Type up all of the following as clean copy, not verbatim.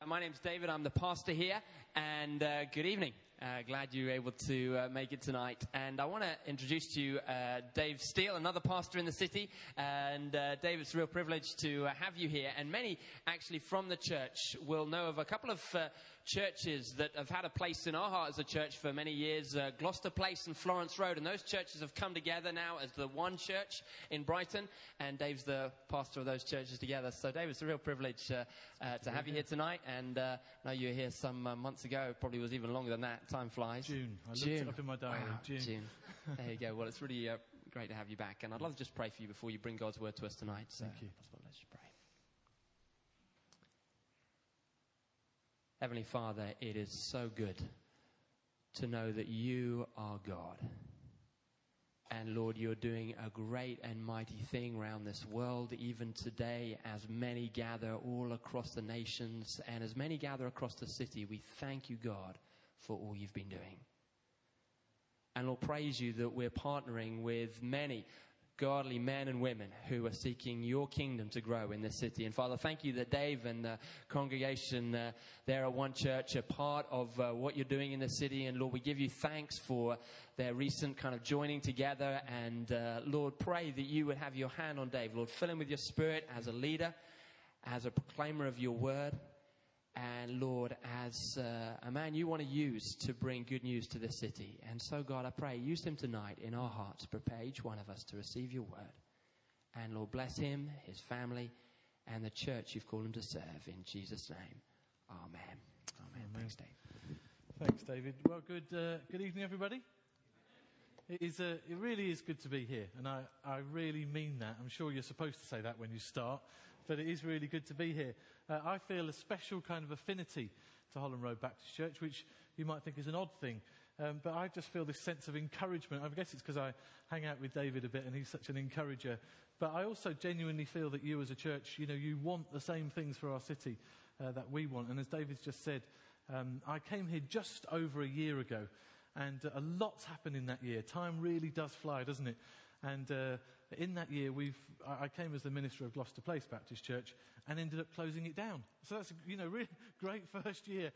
My name's David, I'm the pastor here, and good evening. Glad you were able to make it tonight. And I want to introduce to you Dave Steele, another pastor in the city. And Dave, it's a real privilege to have you here. And many, actually, from the church will know of a couple of churches that have had a place in our heart as a church for many years, Gloucester Place and Florence Road. And those churches have come together now as the one church in Brighton. And Dave's the pastor of those churches together. So, Dave, it's a real privilege to have you here tonight. And I know you were here some months ago, probably was even longer than that. Time flies. June. I looked it up in my diary. Wow, June. There you go. Well, it's really great to have you back. And I'd love to just pray for you before you bring God's word to us tonight. So, Thank you. Let's just pray. Heavenly Father, it is so good to know that you are God. And Lord, you're doing a great and mighty thing around this world, even today, as many gather all across the nations and as many gather across the city. We thank you, God, for all you've been doing. And Lord, praise you that we're partnering with many godly men and women who are seeking your kingdom to grow in this city. And Father, thank you that Dave and the congregation there at One Church are part of what you're doing in the city. And Lord, we give you thanks for their recent kind of joining together. And Lord, pray that you would have your hand on Dave. Lord, fill him with your spirit as a leader, as a proclaimer of your word. And Lord, as a man you want to use to bring good news to this city. And so, God, I pray, use him tonight in our hearts. Prepare each one of us to receive your word. And Lord, bless him, his family, and the church you've called him to serve. In Jesus' name, amen. Amen. Thanks, Dave. Thanks, David. Well, good evening, everybody. It really is good to be here, and I really mean that. I'm sure you're supposed to say that when you start, but it is really good to be here. I feel a special kind of affinity to Holland Road Baptist Church, which you might think is an odd thing, but I just feel this sense of encouragement. I guess it's because I hang out with David a bit, and he's such an encourager. But I also genuinely feel that you as a church, you want the same things for our city that we want. And as David's just said, I came here just over a year ago. And a lot's happened in that year. Time really does fly, doesn't it? And in that year, I came as the minister of Gloucester Place Baptist Church and ended up closing it down. So that's a really great first year.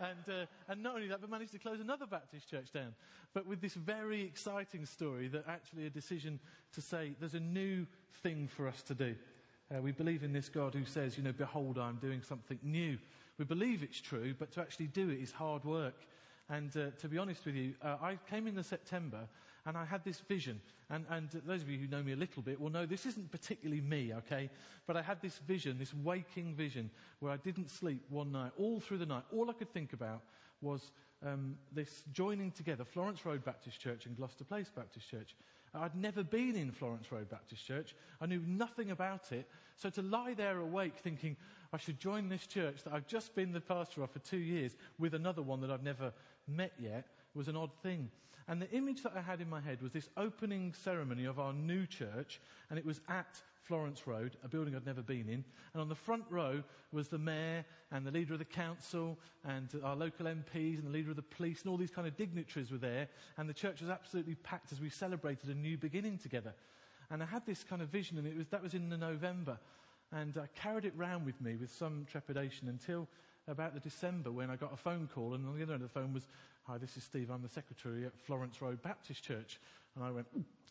And not only that, but managed to close another Baptist church down. But with this very exciting story that actually a decision to say there's a new thing for us to do. We believe in this God who says, behold, I'm doing something new. We believe it's true, but to actually do it is hard work. And to be honest with you, I came in September and I had this vision. And those of you who know me a little bit will know this isn't particularly me, okay? But I had this vision, this waking vision, where I didn't sleep one night, all through the night. All I could think about was this joining together, Florence Road Baptist Church and Gloucester Place Baptist Church. I'd never been in Florence Road Baptist Church. I knew nothing about it. So to lie there awake thinking, I should join this church that I've just been the pastor of for 2 years with another one that I've never met yet was an odd thing. And the image that I had in my head was this opening ceremony of our new church, and it was at Florence Road, a building I'd never been in. And on the front row was the mayor and the leader of the council and our local MPs and the leader of the police, and all these kind of dignitaries were there. And the church was absolutely packed as we celebrated a new beginning together. And I had this kind of vision, and that was in November. And I carried it round with me with some trepidation until about the December when I got a phone call, and on the other end of the phone was, "Hi, this is Steve, I'm the secretary at Florence Road Baptist Church." And I went,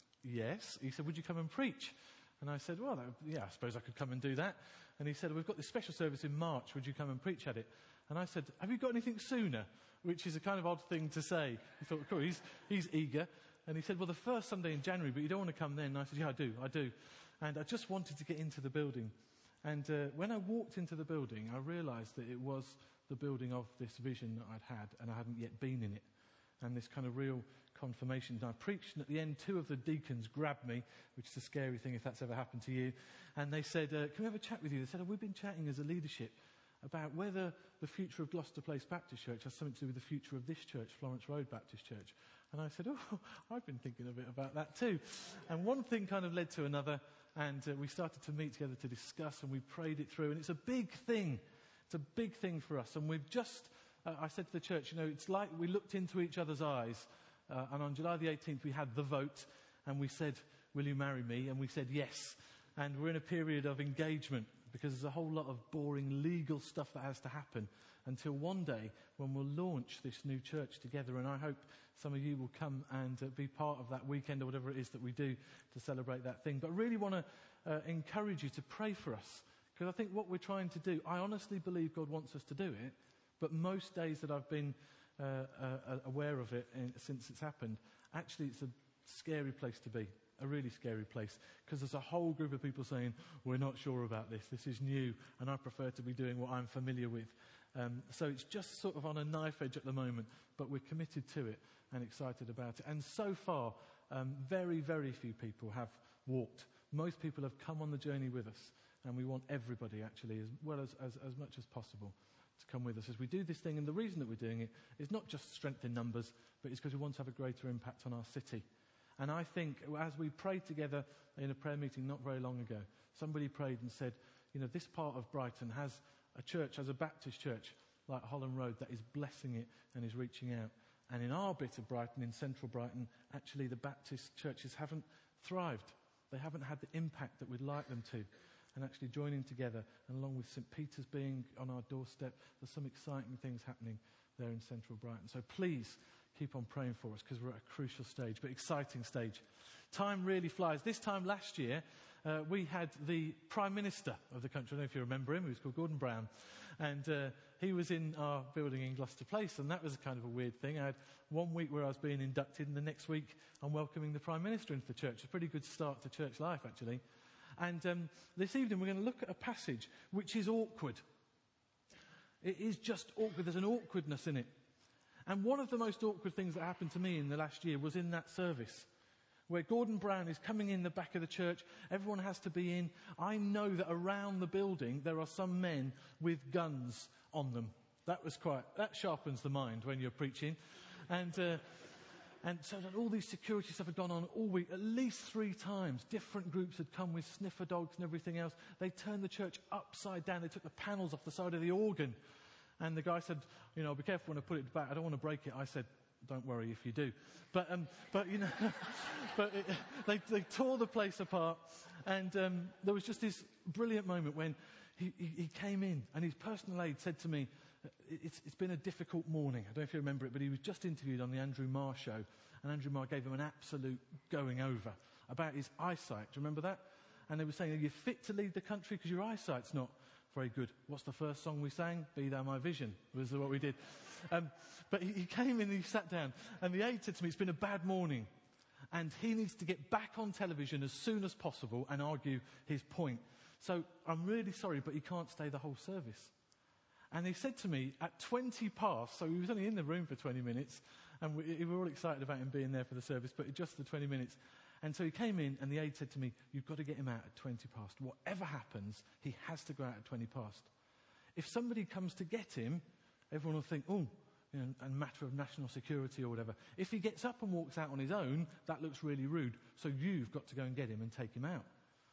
"Yes." He said, "Would you come and preach?" And I said, "Well, yeah, I suppose I could come and do that." And he said, "We've got this special service in March, would you come and preach at it?" And I said, "Have you got anything sooner?" Which is a kind of odd thing to say. He thought, cool, he's eager. And he said, "Well, the first Sunday in January, but you don't want to come then?" And I said, "Yeah, I do. And I just wanted to get into the building." And when I walked into the building, I realised that it was the building of this vision that I'd had, and I hadn't yet been in it. And this kind of real confirmation. And I preached, and at the end, 2 of the deacons grabbed me, which is a scary thing if that's ever happened to you. And they said, "Can we have a chat with you?" They said, "We've been chatting as a leadership about whether the future of Gloucester Place Baptist Church has something to do with the future of this church, Florence Road Baptist Church." And I said, "Oh, I've been thinking a bit about that too." And one thing kind of led to another, and we started to meet together to discuss, and we prayed it through. And it's a big thing. It's a big thing for us. And we've just, I said to the church, it's like we looked into each other's eyes. And on July the 18th, we had the vote, and we said, "Will you marry me?" And we said yes. And we're in a period of engagement because there's a whole lot of boring legal stuff that has to happen until one day when we'll launch this new church together. And I hope some of you will come and be part of that weekend or whatever it is that we do to celebrate that thing. But I really want to encourage you to pray for us, because I think what we're trying to do, I honestly believe God wants us to do it, but most days that I've been aware of it since it's happened, actually it's a scary place to be. A really scary place, because there's a whole group of people saying, we're not sure about this, this is new, and I prefer to be doing what I'm familiar with. So it's just sort of on a knife edge at the moment, but we're committed to it and excited about it. And so far, very, very few people have walked. Most people have come on the journey with us, and we want everybody, actually, as well as much as possible, to come with us as we do this thing. And the reason that we're doing it is not just strength in numbers, but it's because we want to have a greater impact on our city. And I think as we prayed together in a prayer meeting not very long ago, somebody prayed and said, you know, this part of Brighton has a church, has a Baptist church like Holland Road that is blessing it and is reaching out. And in our bit of Brighton, in central Brighton, actually the Baptist churches haven't thrived. They haven't had the impact that we'd like them to. And actually joining together, and along with St. Peter's being on our doorstep, there's some exciting things happening there in central Brighton. So please keep on praying for us, because we're at a crucial stage, but exciting stage. Time really flies. This time last year, we had the Prime Minister of the country. I don't know if you remember him. He was called Gordon Brown. And he was in our building in Gloucester Place, and that was kind of a weird thing. I had 1 week where I was being inducted, and the next week I'm welcoming the Prime Minister into the church. It's a pretty good start to church life, actually. And this evening we're going to look at a passage which is awkward. It is just awkward. There's an awkwardness in it. And one of the most awkward things that happened to me in the last year was in that service, where Gordon Brown is coming in the back of the church. Everyone has to be in. I know that around the building there are some men with guns on them. That sharpens the mind when you're preaching. And so that all these security stuff had gone on all week. At least 3 times, different groups had come with sniffer dogs and everything else. They turned the church upside down. They took the panels off the side of the organ. And the guy said, you know, be careful when I put it back. I don't want to break it. I said, don't worry if you do. But you know, they tore the place apart. And there was just this brilliant moment when he came in, and his personal aide said to me, it's been a difficult morning. I don't know if you remember it, but he was just interviewed on the Andrew Marr show. And Andrew Marr gave him an absolute going over about his eyesight. Do you remember that? And they were saying, are you fit to lead the country because your eyesight's not very good? What's the first song we sang? Be Thou My Vision was what we did. But he came in and he sat down, and the aide said to me, it's been a bad morning, and he needs to get back on television as soon as possible and argue his point. So I'm really sorry, but he can't stay the whole service. And he said to me at 20 past, so he was only in the room for 20 minutes, and we were all excited about him being there for the service, but just the 20 minutes. And so he came in, and the aide said to me, you've got to get him out at 20 past. Whatever happens, he has to go out at 20 past. If somebody comes to get him, everyone will think, oh, you know, a matter of national security or whatever. If he gets up and walks out on his own, that looks really rude. So you've got to go and get him and take him out.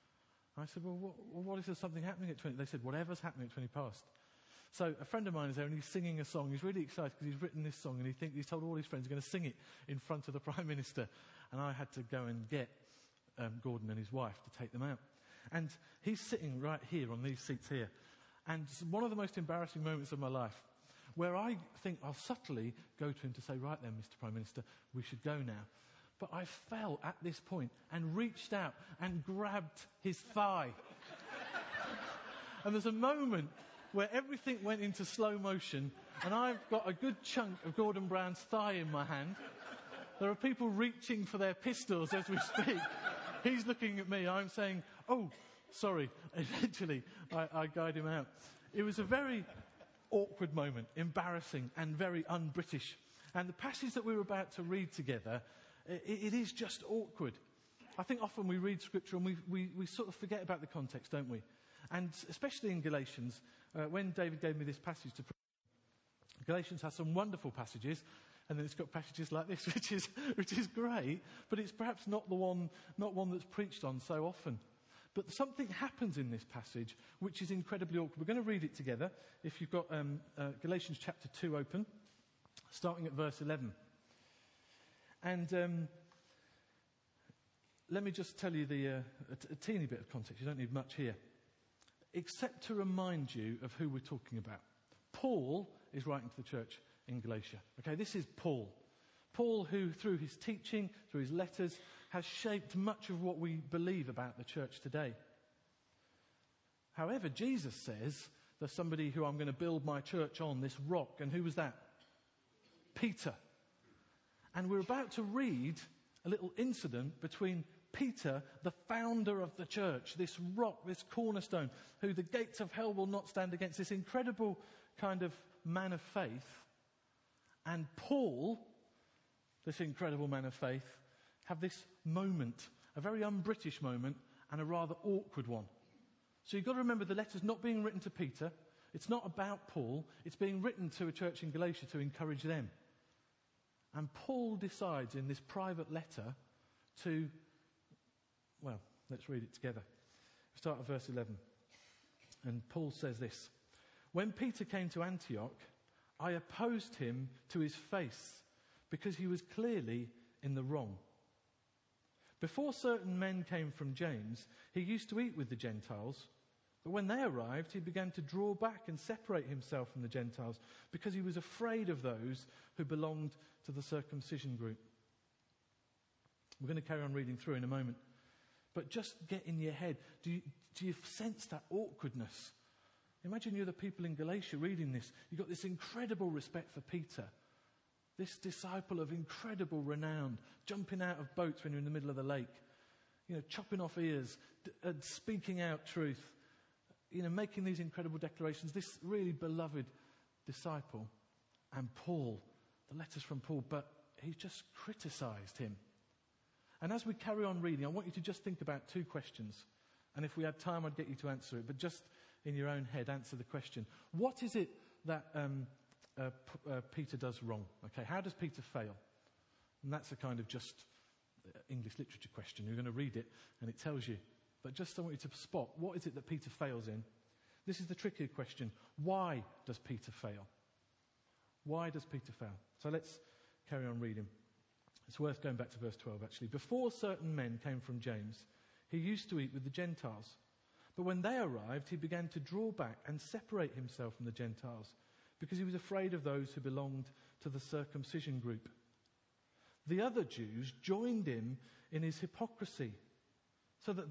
I said, well, what if there's something happening at 20? They said, whatever's happening at 20 past. So a friend of mine is there, and he's singing a song. He's really excited because he's written this song, and he's told all his friends he's going to sing it in front of the Prime Minister. And I had to go and get Gordon and his wife to take them out. And he's sitting right here on these seats here. And it's one of the most embarrassing moments of my life, where I think I'll subtly go to him to say, right then, Mr. Prime Minister, we should go now. But I fell at this point and reached out and grabbed his thigh. And there's a moment where everything went into slow motion, and I've got a good chunk of Gordon Brown's thigh in my hand. There are people reaching for their pistols as we speak. He's looking at me. I'm saying, oh, sorry. Eventually, I guide him out. It was a very awkward moment, embarrassing and very un-British. And the passage that we were about to read together, it is just awkward. I think often we read Scripture and we sort of forget about the context, don't we? And especially in Galatians, when David gave me this passage to preach, Galatians has some wonderful passages, and then it's got passages like this, which is great, but it's perhaps not one that's preached on so often. But something happens in this passage which is incredibly awkward. We're going to read it together. If you've got Galatians chapter 2 open, starting at verse 11. And let me just tell you a teeny bit of context. You don't need much here. except to remind you of who we're talking about. Paul is writing to the church in Galatia. Okay, this is Paul. Paul, who through his teaching, through his letters, has shaped much of what we believe about the church today. However, Jesus says there's somebody who I'm going to build my church on, this rock. And who was that? Peter. And we're about to read a little incident between Peter, the founder of the church, this rock, this cornerstone, who the gates of hell will not stand against, this incredible kind of man of faith, and Paul, this incredible man of faith, have this moment, a very un-British moment, and a rather awkward one. So you've got to remember the letter's not being written to Peter. It's not about Paul. It's being written to a church in Galatia to encourage them. And Paul decides in this private letter to, well, let's read it together. We start at verse 11. And Paul says this: "When Peter came to Antioch, I opposed him to his face because he was clearly in the wrong. Before certain men came from James, he used to eat with the Gentiles. But when they arrived, he began to draw back and separate himself from the Gentiles because he was afraid of those who belonged to the circumcision group." We're going to carry on reading through in a moment. But just get in your head, do you sense that awkwardness? Imagine you're the people in Galatia reading this. You've got this incredible respect for Peter, this disciple of incredible renown, jumping out of boats when you're in the middle of the lake, chopping off ears, speaking out truth, making these incredible declarations. This really beloved disciple. And Paul, the letters from Paul, but he just criticised him. And as we carry on reading, I want you to just think about two questions. And if we had time, I'd get you to answer it. But just in your own head, answer the question. What is it that Peter does wrong? Okay, how does Peter fail? And that's a kind of just English literature question. You're going to read it, and it tells you. But just I want you to spot, what is it that Peter fails in? This is the trickier question. Why does Peter fail? Why does Peter fail? So let's carry on reading. It's worth going back to verse 12, actually. "Before certain men came from James, he used to eat with the Gentiles. But when they arrived, he began to draw back and separate himself from the Gentiles because he was afraid of those who belonged to the circumcision group. The other Jews joined him in his hypocrisy, so that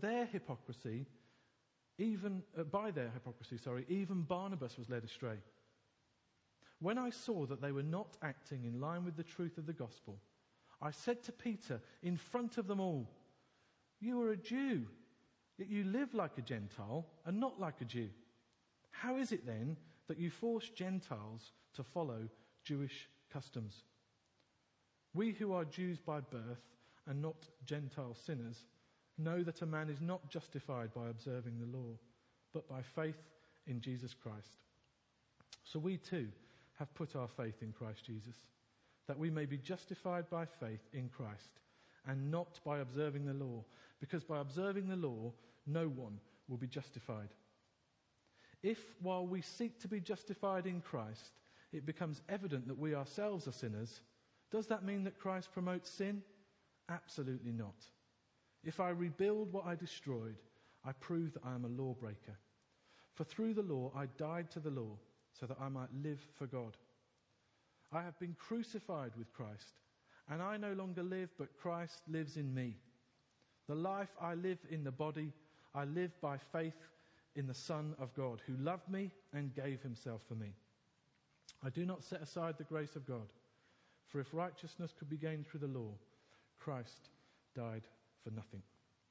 by their hypocrisy, even Barnabas was led astray. When I saw that they were not acting in line with the truth of the gospel, I said to Peter in front of them all, 'You are a Jew, yet you live like a Gentile and not like a Jew. How is it then that you force Gentiles to follow Jewish customs? We who are Jews by birth and not Gentile sinners know that a man is not justified by observing the law, but by faith in Jesus Christ. So we too have put our faith in Christ Jesus, that we may be justified by faith in Christ and not by observing the law, because by observing the law no one will be justified. If, while we seek to be justified in Christ, it becomes evident that we ourselves are sinners, does that mean that Christ promotes sin? Absolutely not. If I rebuild what I destroyed, I prove that I am a lawbreaker. For through the law I died to the law, so that I might live for God. I have been crucified with Christ, and I no longer live, but Christ lives in me. The life I live in the body, I live by faith in the Son of God, who loved me and gave himself for me. I do not set aside the grace of God, for if righteousness could be gained through the law, Christ died for nothing."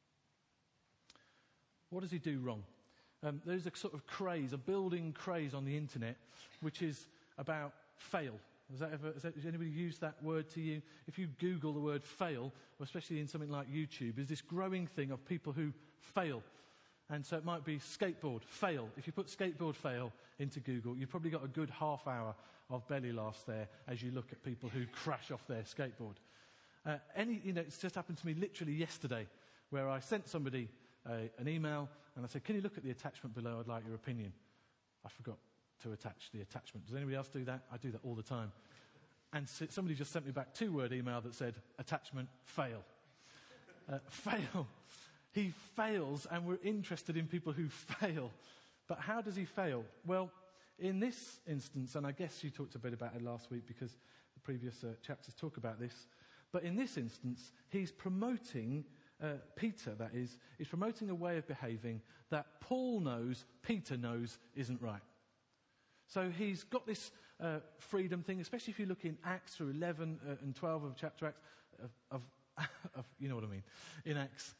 What does he do wrong? There's a sort of craze, a building craze on the internet, which is about fail. Has anybody used that word to you? If you Google the word fail, or especially in something like YouTube, there's this growing thing of people who fail. And so it might be skateboard, fail. If you put skateboard fail into Google, you've probably got a good half hour of belly laughs there as you look at people who crash off their skateboard. It's just happened to me literally yesterday, where I sent somebody an email and I said, "Can you look at the attachment below? I'd like your opinion." I forgot to attach the attachment. Does anybody else do that? I do that all the time. And somebody just sent me back 2-word email that said, "Attachment, fail." Fail. He fails, and we're interested in people who fail. But how does he fail? Well, in this instance, and I guess you talked a bit about it last week because the previous chapters talk about this, but in this instance, he's promoting, Peter that is promoting a way of behaving that Paul knows, Peter knows isn't right. So he's got this freedom thing, especially if you look in Acts through 11 and 12 of chapter Acts, of you know what I mean, in Acts.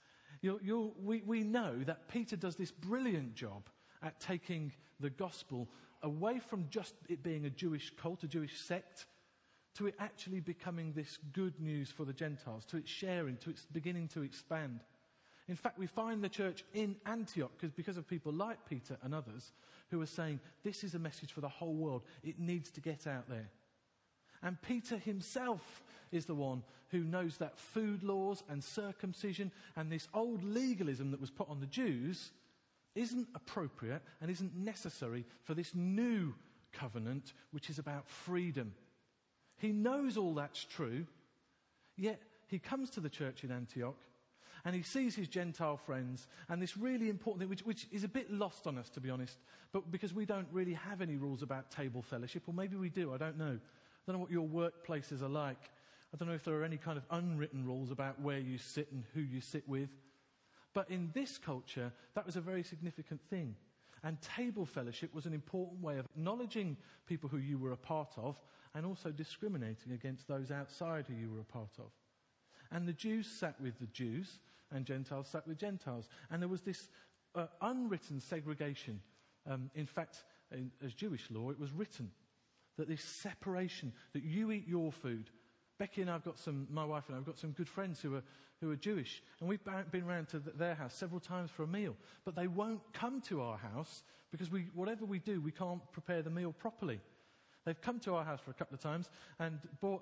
We know that Peter does this brilliant job at taking the gospel away from just it being a Jewish cult, a Jewish sect, to it actually becoming this good news for the Gentiles, to its sharing, to its beginning to expand. In fact, we find the church in Antioch, because of people like Peter and others, who are saying, this is a message for the whole world. It needs to get out there. And Peter himself is the one who knows that food laws and circumcision and this old legalism that was put on the Jews isn't appropriate and isn't necessary for this new covenant, which is about freedom. He knows all that's true, yet he comes to the church in Antioch and he sees his Gentile friends and this really important thing, which is a bit lost on us, to be honest, but because we don't really have any rules about table fellowship, or maybe we do, I don't know. I don't know what your workplaces are like. I don't know if there are any kind of unwritten rules about where you sit and who you sit with. But in this culture, that was a very significant thing. And table fellowship was an important way of acknowledging people who you were a part of and also discriminating against those outside who you were a part of. And the Jews sat with the Jews and Gentiles sat with Gentiles. And there was this unwritten segregation. In fact, as Jewish law, it was written that this separation, that you eat your food. Becky and my wife and I have got some good friends who are Jewish, and we've been around to their house several times for a meal, but they won't come to our house because whatever we do, we can't prepare the meal properly. They've come to our house for a couple of times and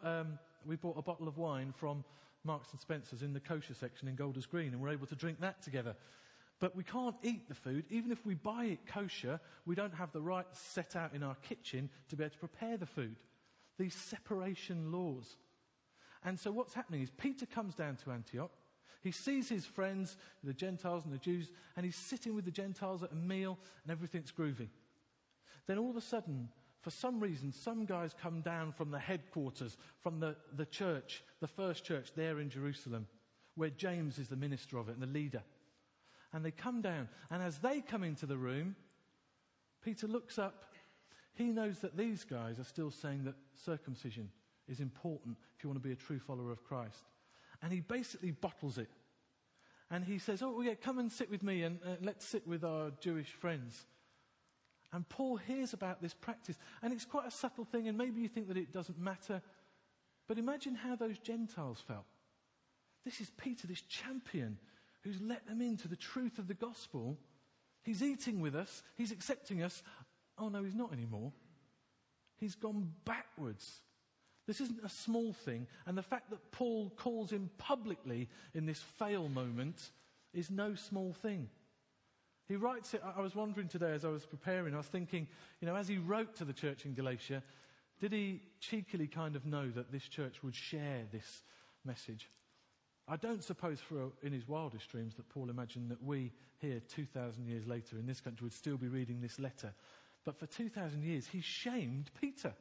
we bought a bottle of wine from Marks and Spencer's in the kosher section in Golders Green, and we're able to drink that together. But we can't eat the food. Even if we buy it kosher, we don't have the right set out in our kitchen to be able to prepare the food. These separation laws. And so what's happening is Peter comes down to Antioch. He sees his friends, the Gentiles and the Jews, and he's sitting with the Gentiles at a meal, and everything's groovy. Then all of a sudden, for some reason, some guys come down from the headquarters, from the church, the first church there in Jerusalem, where James is the minister of it and the leader. And they come down, and as they come into the room, Peter looks up. He knows that these guys are still saying that circumcision is important if you want to be a true follower of Christ. And he basically bottles it. And he says, oh, yeah, come and sit with me and let's sit with our Jewish friends. And Paul hears about this practice. And it's quite a subtle thing, and maybe you think that it doesn't matter. But imagine how those Gentiles felt. This is Peter, this champion, who's let them into the truth of the gospel. He's eating with us. He's accepting us. Oh, no, he's not anymore. He's gone backwards. This isn't a small thing. And the fact that Paul calls him publicly in this fail moment is no small thing. He writes it, I was wondering today as I was preparing, I was thinking, as he wrote to the church in Galatia, did he cheekily kind of know that this church would share this message? I don't suppose in his wildest dreams that Paul imagined that we here 2,000 years later in this country would still be reading this letter. But for 2,000 years, he shamed Peter.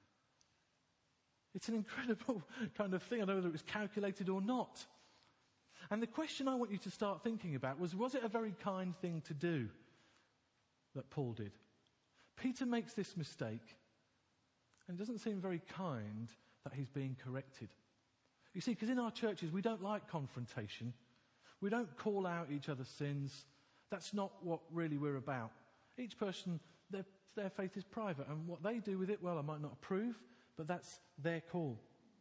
It's an incredible kind of thing. I don't know whether it was calculated or not. And the question I want you to start thinking about was it a very kind thing to do that Paul did? Peter makes this mistake, and it doesn't seem very kind that he's being corrected. You see, because in our churches, we don't like confrontation. We don't call out each other's sins. That's not what really we're about. Each person, their faith is private, and what they do with it, well, I might not approve, but that's their call.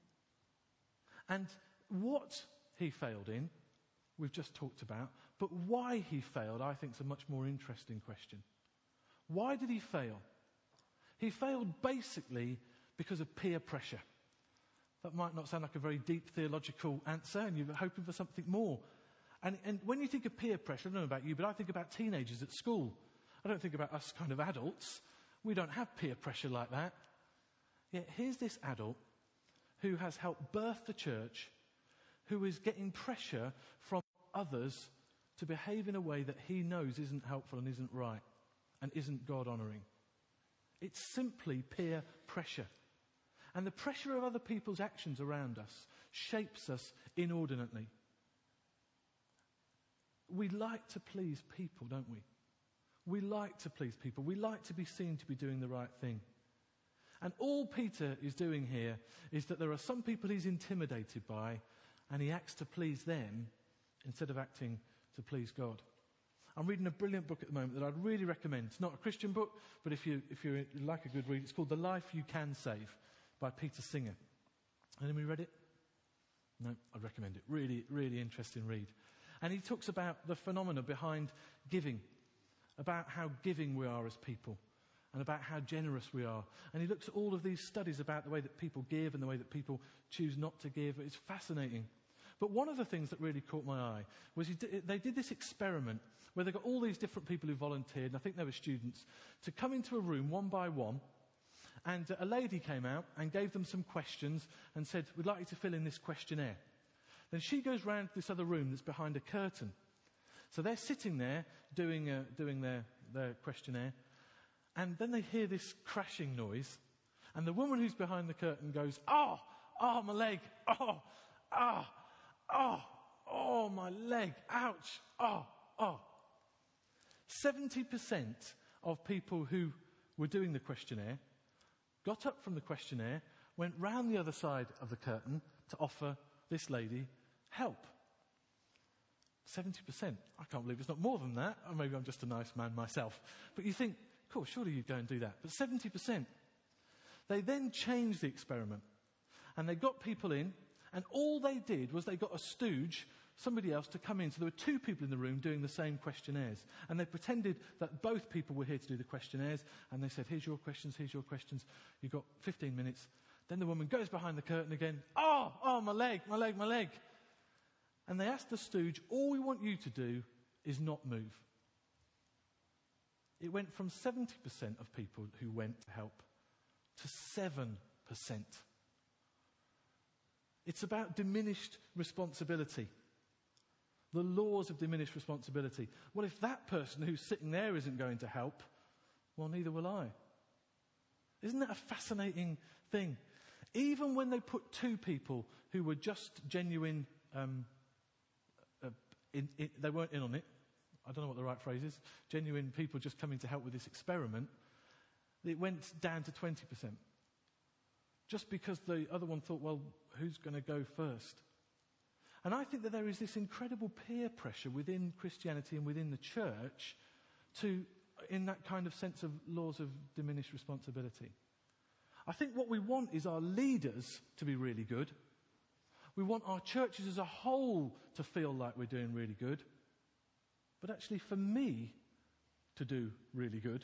And what he failed in, we've just talked about, but why he failed, I think, is a much more interesting question. Why did he fail? He failed basically because of peer pressure. That might not sound like a very deep theological answer, and you're hoping for something more. And when you think of peer pressure, I don't know about you, but I think about teenagers at school. I don't think about us kind of adults. We don't have peer pressure like that. Yet here's this adult who has helped birth the church, who is getting pressure from others to behave in a way that he knows isn't helpful and isn't right. and isn't God-honouring. It's simply peer pressure. And the pressure of other people's actions around us shapes us inordinately. We like to please people, don't we? We like to please people. We like to be seen to be doing the right thing. And all Peter is doing here is that there are some people he's intimidated by, and he acts to please them instead of acting to please God. I'm reading a brilliant book at the moment that I'd really recommend. It's not a Christian book, but if you like a good read, it's called The Life You Can Save by Peter Singer. Anybody read it? No, I'd recommend it. Really, really interesting read. And he talks about the phenomena behind giving, about how giving we are as people, and about how generous we are. And he looks at all of these studies about the way that people give and the way that people choose not to give. It's fascinating. But one of the things that really caught my eye was they did this experiment where they got all these different people who volunteered, and I think they were students, to come into a room one by one. And a lady came out and gave them some questions and said, "We'd like you to fill in this questionnaire." Then she goes round to this other room that's behind a curtain. So they're sitting there doing their questionnaire. And then they hear this crashing noise. And the woman who's behind the curtain goes, "Oh, my leg. Oh, my leg. Ouch. Oh." 70% of people who were doing the questionnaire got up from the questionnaire, went round the other side of the curtain to offer this lady help. 70%. I can't believe it's not more than that. Or maybe I'm just a nice man myself. But you think, cool, surely you'd go and do that. But 70%. They then changed the experiment. And they got people in, and all they did was they got a stooge, somebody else, to come in. So there were two people in the room doing the same questionnaires. And they pretended that both people were here to do the questionnaires. And they said, here's your questions. You've got 15 minutes. Then the woman goes behind the curtain again. Oh, my leg. And they asked the stooge, all we want you to do is not move. It went from 70% of people who went to help to 7%. It's about diminished responsibility. The laws of diminished responsibility. Well, if that person who's sitting there isn't going to help, well, neither will I. Isn't that a fascinating thing? Even when they put two people who were just genuine, they weren't in on it. I don't know what the right phrase is. Genuine people just coming to help with this experiment. It went down to 20%. Just because the other one thought, well, who's going to go first? And I think that there is this incredible peer pressure within Christianity and within the church in that kind of sense of laws of diminished responsibility. I think what we want is our leaders to be really good. We want our churches as a whole to feel like we're doing really good. But actually, for me to do really good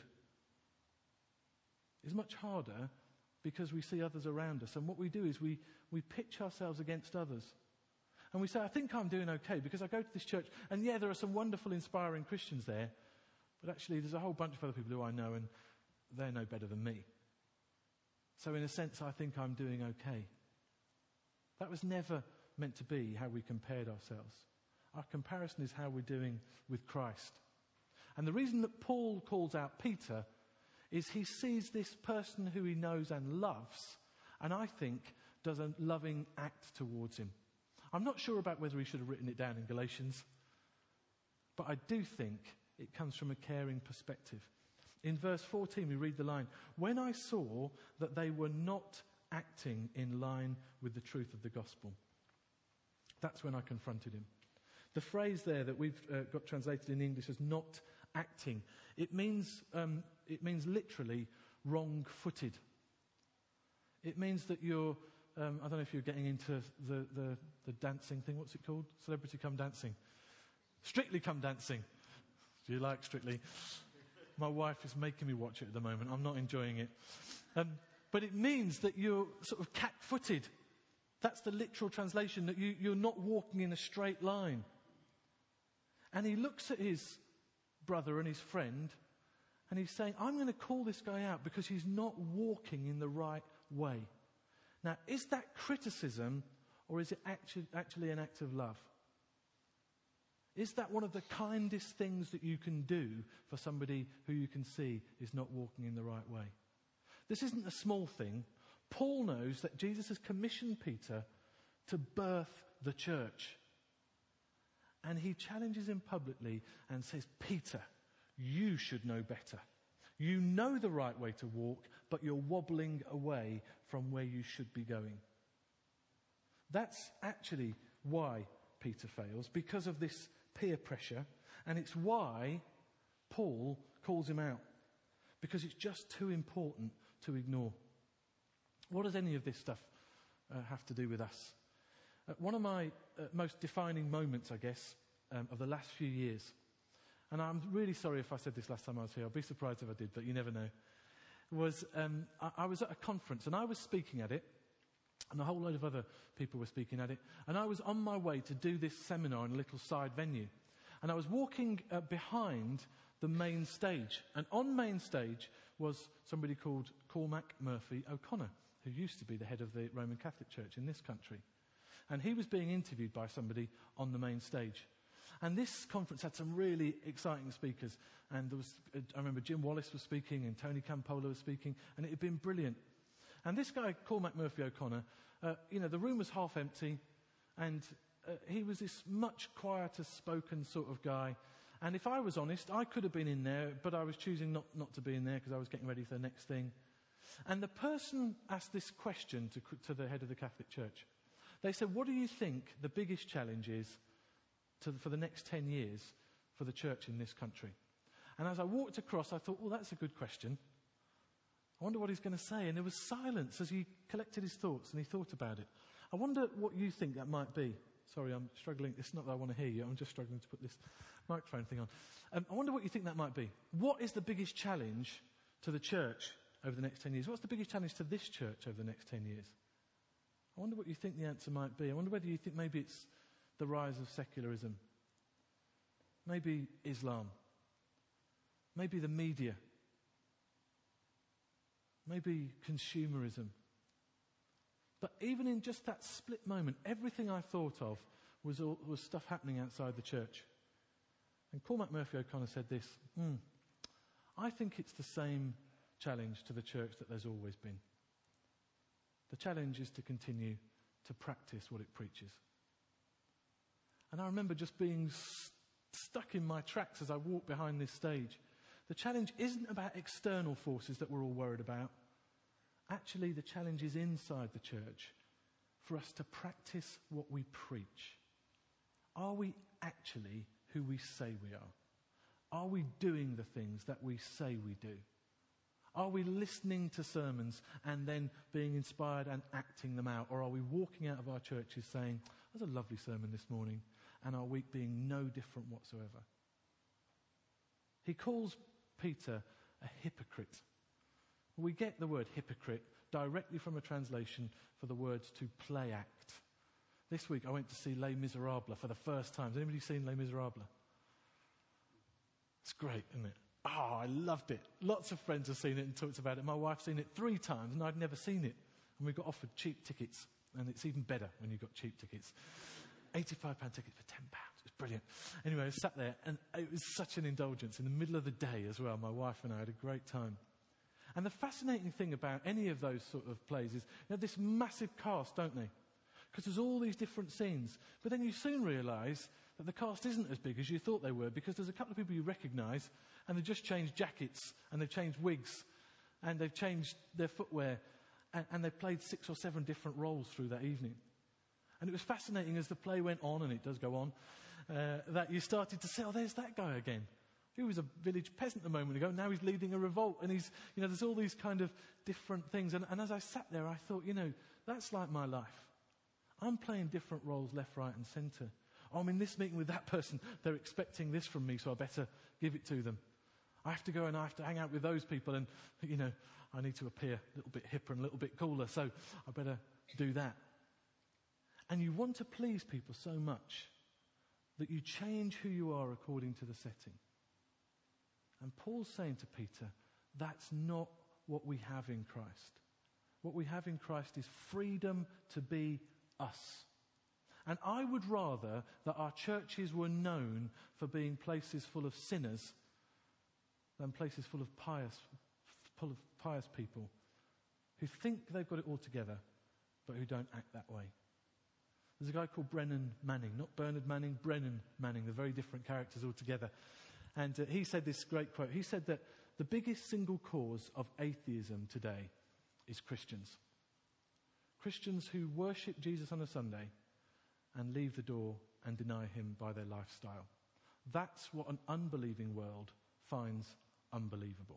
is much harder because we see others around us. And what we do is we pitch ourselves against others. And we say, I think I'm doing okay because I go to this church, and yeah, there are some wonderful, inspiring Christians there, but actually there's a whole bunch of other people who I know, and they're no better than me. So in a sense, I think I'm doing okay. That was never meant to be how we compared ourselves. Our comparison is how we're doing with Christ. And the reason that Paul calls out Peter is he sees this person who he knows and loves, and I think does a loving act towards him. I'm not sure about whether he should have written it down in Galatians, but I do think it comes from a caring perspective. In verse 14 we read the line, "When I saw that they were not acting in line with the truth of the gospel, that's when I confronted him." The phrase there that we've got translated in English as "not acting," it means literally wrong-footed. It means that you're, I don't know if you're getting into the dancing thing. What's it called? Celebrity Come Dancing. Strictly Come Dancing. Do you like Strictly? My wife is making me watch it at the moment. I'm not enjoying it. But it means that you're sort of cat-footed. That's the literal translation, that you're not walking in a straight line. And he looks at his brother and his friend, and he's saying, I'm going to call this guy out because he's not walking in the right way. Now, is that criticism, or is it actually an act of love? Is that one of the kindest things that you can do for somebody who you can see is not walking in the right way? This isn't a small thing. Paul knows that Jesus has commissioned Peter to birth the church. And he challenges him publicly and says, Peter, you should know better. You know the right way to walk, but you're wobbling away from where you should be going. That's actually why Peter fails, because of this peer pressure, and it's why Paul calls him out, because it's just too important to ignore. What does any of this stuff have to do with us? One of my most defining moments, I guess, of the last few years, and I'm really sorry if I said this last time I was here, I'll be surprised if I did, but you never know, was I was at a conference and I was speaking at it, and a whole load of other people were speaking at it, and I was on my way to do this seminar in a little side venue, and I was walking behind the main stage, and on main stage was somebody called Cormac Murphy O'Connor, who used to be the head of the Roman Catholic Church in this country. And he was being interviewed by somebody on the main stage. And this conference had some really exciting speakers. And there was, I remember Jim Wallace was speaking and Tony Campola was speaking, and it had been brilliant. And this guy, Cormac Murphy O'Connor, the room was half empty, and he was this much quieter spoken sort of guy. And if I was honest, I could have been in there, but I was choosing not to be in there because I was getting ready for the next thing. And the person asked this question to the head of the Catholic Church. They said, what do you think the biggest challenge is for the next 10 years for the church in this country? And as I walked across, I thought, well, that's a good question. I wonder what he's going to say. And there was silence as he collected his thoughts and he thought about it. I wonder what you think that might be. Sorry, I'm struggling. It's not that I want to hear you. I'm just struggling to put this microphone thing on. I wonder what you think that might be. What is the biggest challenge to the church over the next 10 years? What's the biggest challenge to this church over the next 10 years? I wonder what you think the answer might be. I wonder whether you think maybe it's the rise of secularism. Maybe Islam. Maybe the media. Maybe consumerism. But even in just that split moment, everything I thought of was stuff happening outside the church. And Cormac Murphy O'Connor said this, I think it's the same challenge to the church that there's always been. The challenge is to continue to practice what it preaches. And I remember just being stuck in my tracks as I walked behind this stage. The challenge isn't about external forces that we're all worried about. Actually, the challenge is inside the church for us to practice what we preach. Are we actually who we say we are? Are we doing the things that we say we do? Are we listening to sermons and then being inspired and acting them out? Or are we walking out of our churches saying, "That's a lovely sermon this morning," and our week being no different whatsoever? He calls Peter a hypocrite. We get the word hypocrite directly from a translation for the words to play act. This week I went to see Les Miserables for the first time. Has anybody seen Les Miserables? It's great, isn't it? Oh, I loved it. Lots of friends have seen it and talked about it. My wife's seen it 3 times and I'd never seen it. And we got offered cheap tickets. And it's even better when you've got cheap tickets. £85 ticket for £10. It was brilliant. Anyway, I sat there and it was such an indulgence in the middle of the day as well. My wife and I had a great time. And the fascinating thing about any of those sort of plays is they have this massive cast, don't they? Because there's all these different scenes. But then you soon realise that the cast isn't as big as you thought they were, because there's a couple of people you recognise and they've just changed jackets and they've changed wigs and they've changed their footwear and they've played 6 or 7 different roles through that evening. And it was fascinating as the play went on, and it does go on, that you started to say, oh, there's that guy again. He was a village peasant a moment ago, now he's leading a revolt, and he's, there's all these kind of different things. And as I sat there, I thought, that's like my life. I'm playing different roles left, right, and centre. Oh, I'm in this meeting with that person, they're expecting this from me, so I better give it to them. I have to go and I have to hang out with those people, and, I need to appear a little bit hipper and a little bit cooler, so I better do that. And you want to please people so much that you change who you are according to the setting. And Paul's saying to Peter, that's not what we have in Christ. What we have in Christ is freedom to be us. And I would rather that our churches were known for being places full of sinners than places full of pious people who think they've got it all together, but who don't act that way. There's a guy called Brennan Manning, not Bernard Manning, Brennan Manning. They're very different characters altogether. And he said this great quote. He said that the biggest single cause of atheism today is Christians. Christians who worship Jesus on a Sunday and leave the door and deny him by their lifestyle. That's what an unbelieving world finds unbelievable.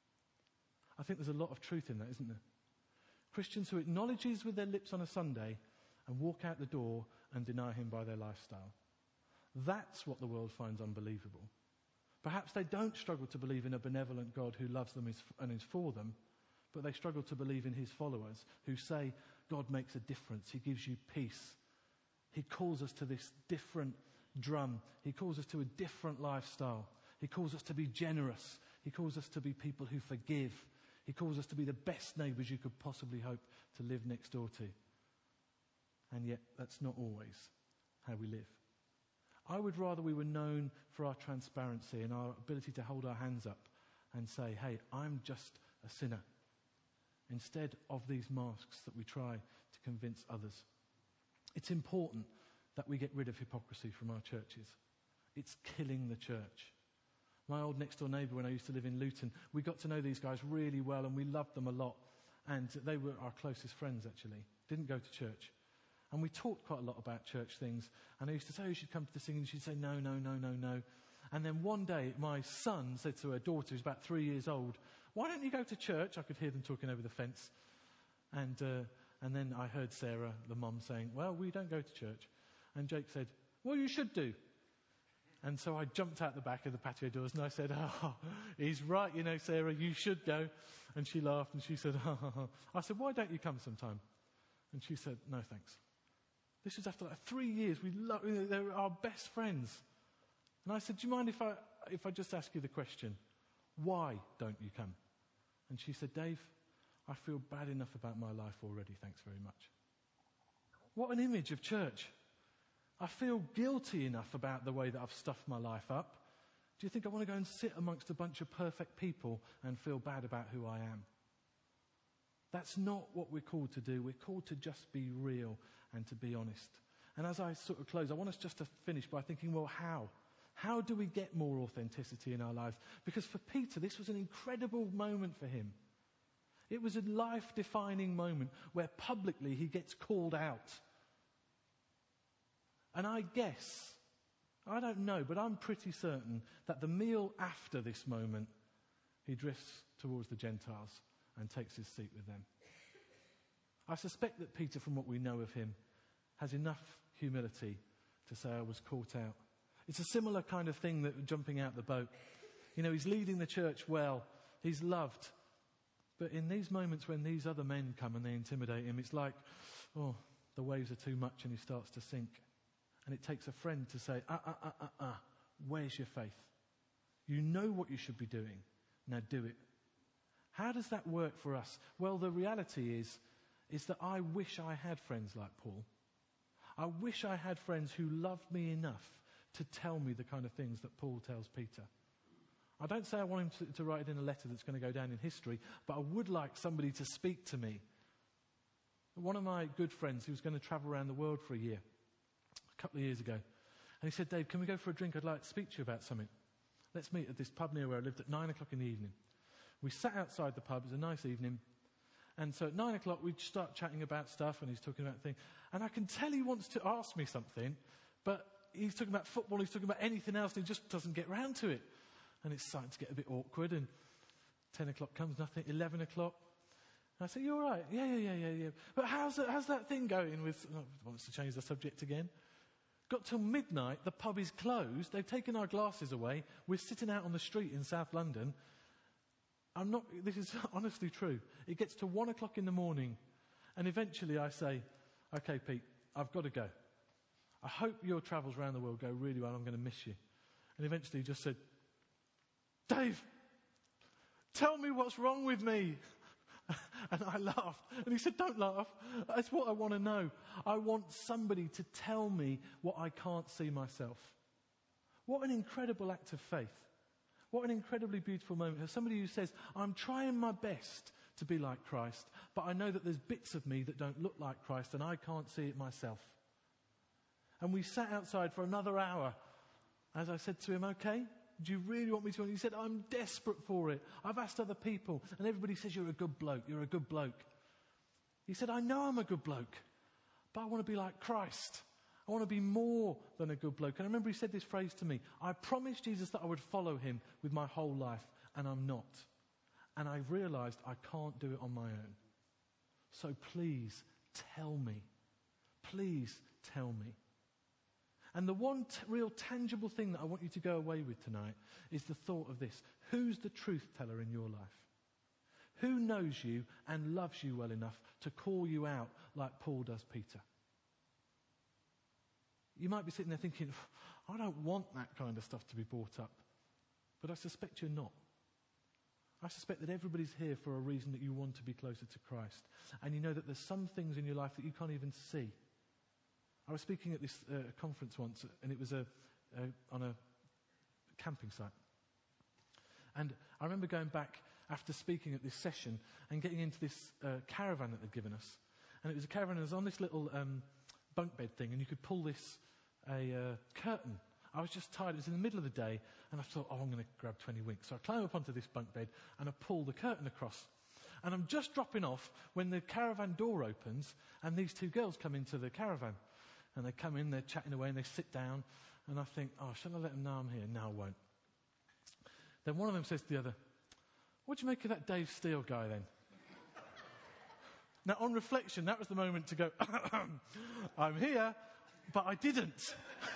I think there's a lot of truth in that, isn't there? Christians who acknowledge Jesus with their lips on a Sunday and walk out the door and deny him by their lifestyle. That's what the world finds unbelievable. Perhaps they don't struggle to believe in a benevolent God who loves them and is for them, but they struggle to believe in his followers who say God makes a difference. He gives you peace. He calls us to this different drum. He calls us to a different lifestyle. He calls us to be generous. He calls us to be people who forgive. He calls us to be the best neighbours you could possibly hope to live next door to. And yet, that's not always how we live. I would rather we were known for our transparency and our ability to hold our hands up and say, hey, I'm just a sinner, instead of these masks that we try to convince others. It's important that we get rid of hypocrisy from our churches. It's killing the church. My old next-door neighbour, when I used to live in Luton, we got to know these guys really well and we loved them a lot. And they were our closest friends, actually. Didn't go to church. And we talked quite a lot about church things. And I used to say, you should come to the singing. She'd say, no. And then one day, my son said to her daughter, who's about 3 years old, why don't you go to church? I could hear them talking over the fence. And then I heard Sarah, the mum, saying, well, we don't go to church. And Jake said, well, you should do. And so I jumped out the back of the patio doors and I said, oh, he's right, Sarah, you should go. And she laughed and she said, I said, why don't you come sometime? And she said, no, thanks. This was after 3 years. They were our best friends. And I said, do you mind if I just ask you the question, why don't you come? And she said, Dave, I feel bad enough about my life already, thanks very much. What an image of church. I feel guilty enough about the way that I've stuffed my life up. Do you think I want to go and sit amongst a bunch of perfect people and feel bad about who I am? That's not what we're called to do. We're called to just be real and to be honest. And as I sort of close, I want us just to finish by thinking, well, how? How do we get more authenticity in our lives? Because for Peter, this was an incredible moment for him. It was a life-defining moment where publicly he gets called out. And I guess, I don't know, but I'm pretty certain that the meal after this moment, he drifts towards the Gentiles and takes his seat with them. I suspect that Peter, from what we know of him, has enough humility to say, I was caught out. It's a similar kind of thing that jumping out the boat. He's leading the church well. He's loved. But in these moments when these other men come and they intimidate him, it's like, oh, the waves are too much and he starts to sink. And it takes a friend to say, where's your faith? You know what you should be doing. Now do it. How does that work for us? Well, the reality is that I wish I had friends like Paul. I wish I had friends who loved me enough to tell me the kind of things that Paul tells Peter. I don't say I want him to write it in a letter that's going to go down in history, but I would like somebody to speak to me. One of my good friends who was going to travel around the world for a year, a couple of years ago, and he said, Dave, can we go for a drink? I'd like to speak to you about something. Let's meet at this pub near where I lived at 9 o'clock in the evening. We sat outside the pub. It was a nice evening. And so at 9 o'clock, we'd start chatting about stuff, and he's talking about things. And I can tell he wants to ask me something, but he's talking about football, he's talking about anything else, and he just doesn't get round to it. And it's starting to get a bit awkward, and 10 o'clock comes, nothing, 11 o'clock. And I say, you all right? Yeah. But how's that thing going with... Oh, wants to change the subject again. Got till midnight, the pub is closed, they've taken our glasses away, we're sitting out on the street in South London. This is honestly true. It gets to 1 o'clock in the morning, and eventually I say, okay, Pete, I've got to go. I hope your travels around the world go really well, I'm going to miss you. And eventually he just said, Dave, tell me what's wrong with me. And I laughed. And he said, don't laugh. That's what I want to know. I want somebody to tell me what I can't see myself. What an incredible act of faith. What an incredibly beautiful moment. As somebody who says, I'm trying my best to be like Christ, but I know that there's bits of me that don't look like Christ and I can't see it myself. And we sat outside for another hour. As I said to him, okay, do you really want me to? And he said, I'm desperate for it. I've asked other people and everybody says you're a good bloke, you're a good bloke. He said, I know I'm a good bloke, but I want to be like Christ. I want to be more than a good bloke. And I remember he said this phrase to me, I promised Jesus that I would follow him with my whole life, and I'm not. And I realized I can't do it on my own. So please tell me. Please tell me. And the one real tangible thing that I want you to go away with tonight is the thought of this. Who's the truth teller in your life? Who knows you and loves you well enough to call you out like Paul does Peter? You might be sitting there thinking, I don't want that kind of stuff to be brought up. But I suspect you're not. I suspect that everybody's here for a reason that you want to be closer to Christ. And you know that there's some things in your life that you can't even see. I was speaking at this conference once, and it was on a camping site. And I remember going back after speaking at this session and getting into this caravan that they'd given us. And it was a caravan that was on this little bunk bed thing, and you could pull this curtain. I was just tired. It was in the middle of the day, and I thought, I'm going to grab 20 winks. So I climb up onto this bunk bed, and I pull the curtain across. And I'm just dropping off when the caravan door opens, and these two girls come into the caravan. And they come in, they're chatting away, and they sit down. And I think, shall I let them know I'm here? No, I won't. Then one of them says to the other, what do you make of that Dave Steele guy then? Now, on reflection, that was the moment to go, I'm here, but I didn't.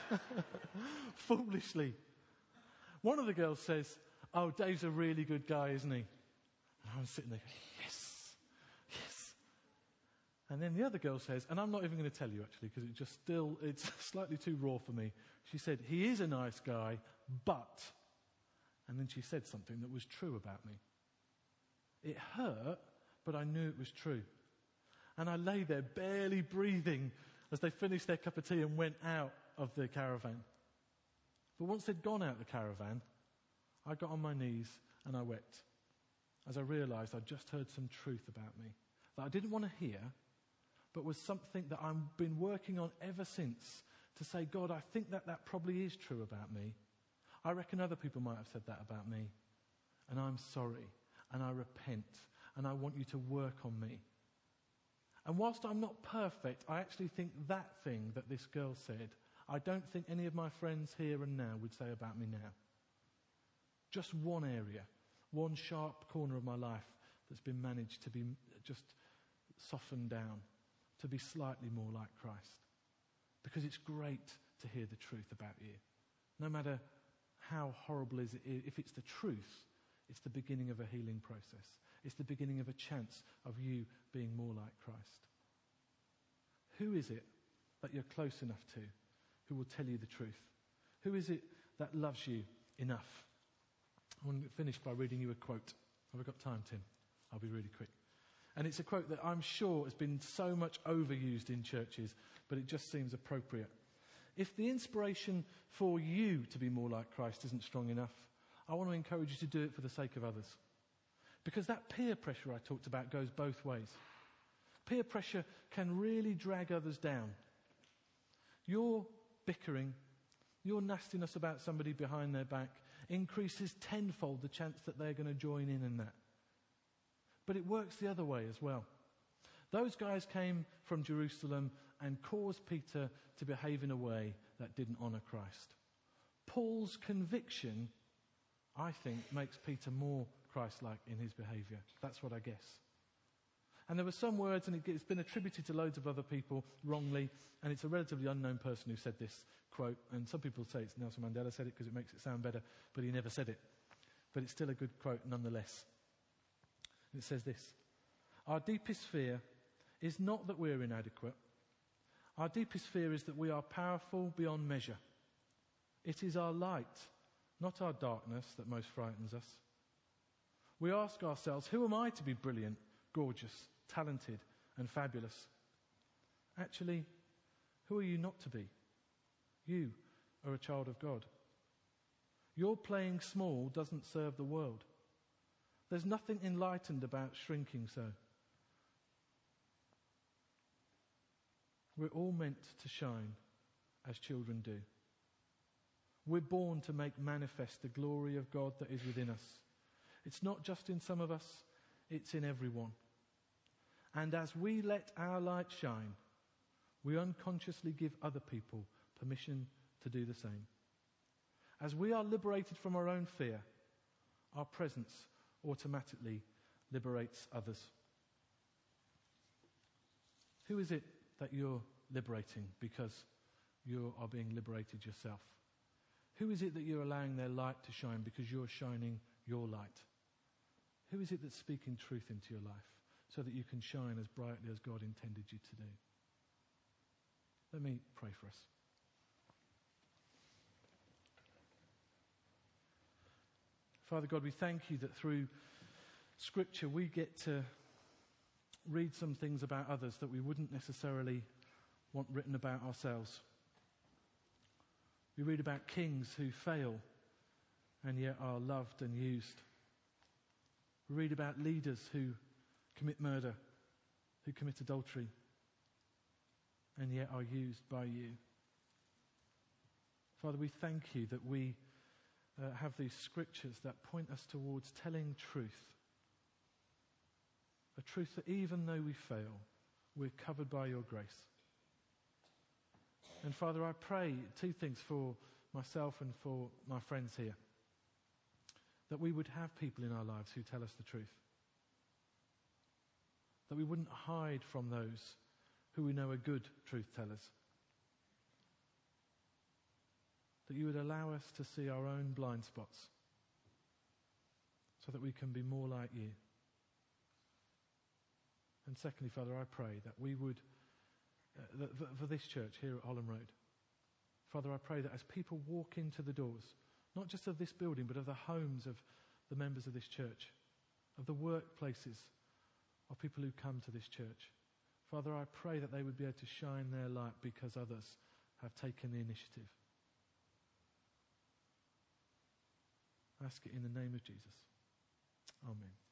Foolishly. One of the girls says, Dave's a really good guy, isn't he? And I was sitting there going, yes, yes. And then the other girl says, and I'm not even going to tell you actually, because it's slightly too raw for me. She said, he is a nice guy, but, and then she said something that was true about me. It hurt, but I knew it was true. And I lay there barely breathing as they finished their cup of tea and went out of the caravan. But once they'd gone out of the caravan, I got on my knees and I wept as I realized I'd just heard some truth about me that I didn't want to hear, but was something that I've been working on ever since to say, God, I think that probably is true about me. I reckon other people might have said that about me. And I'm sorry. And I repent. And I want you to work on me. And whilst I'm not perfect, I actually think that thing that this girl said, I don't think any of my friends here and now would say about me now. Just one area, one sharp corner of my life that's been managed to be just softened down, to be slightly more like Christ. Because it's great to hear the truth about you. No matter how horrible is it, if it's the truth, it's the beginning of a healing process. It's the beginning of a chance of you being more like Christ. Who is it that you're close enough to who will tell you the truth? Who is it that loves you enough? I want to finish by reading you a quote. Have I got time, Tim? I'll be really quick. And it's a quote that I'm sure has been so much overused in churches, but it just seems appropriate. If the inspiration for you to be more like Christ isn't strong enough, I want to encourage you to do it for the sake of others. Because that peer pressure I talked about goes both ways. Peer pressure can really drag others down. Your bickering, your nastiness about somebody behind their back increases tenfold the chance that they're going to join in that. But it works the other way as well. Those guys came from Jerusalem and caused Peter to behave in a way that didn't honour Christ. Paul's conviction, I think, makes Peter more Christ-like in his behaviour. That's what I guess. And there were some words, and it's been attributed to loads of other people wrongly, and it's a relatively unknown person who said this quote, and some people say it's Nelson Mandela said it because it makes it sound better, but he never said it. But it's still a good quote nonetheless. And it says this: our deepest fear is not that we're inadequate. Our deepest fear is that we are powerful beyond measure. It is our light, not our darkness, that most frightens us. We ask ourselves, who am I to be brilliant, gorgeous, talented, and fabulous. Actually, who are you not to be? You are a child of God. Your playing small doesn't serve the world. There's nothing enlightened about shrinking so. We're all meant to shine as children do. We're born to make manifest the glory of God that is within us. It's not just in some of us, it's in everyone. And as we let our light shine, we unconsciously give other people permission to do the same. As we are liberated from our own fear, our presence automatically liberates others. Who is it that you're liberating because you are being liberated yourself? Who is it that you're allowing their light to shine because you're shining your light? Who is it that's speaking truth into your life so that you can shine as brightly as God intended you to do? Let me pray for us. Father God, we thank you that through Scripture we get to read some things about others that we wouldn't necessarily want written about ourselves. We read about kings who fail and yet are loved and used. We read about leaders who commit murder, who commit adultery, and yet are used by you. Father, we thank you that we have these scriptures that point us towards telling truth. A truth that even though we fail, we're covered by your grace. And Father, I pray two things for myself and for my friends here. That we would have people in our lives who tell us the truth. That we wouldn't hide from those who we know are good truth tellers. That you would allow us to see our own blind spots so that we can be more like you. And secondly, Father, I pray that we would, for this church here at Holland Road, Father, I pray that as people walk into the doors, not just of this building, but of the homes of the members of this church, of the workplaces of people who come to this church, Father, I pray that they would be able to shine their light because others have taken the initiative. I ask it in the name of Jesus. Amen.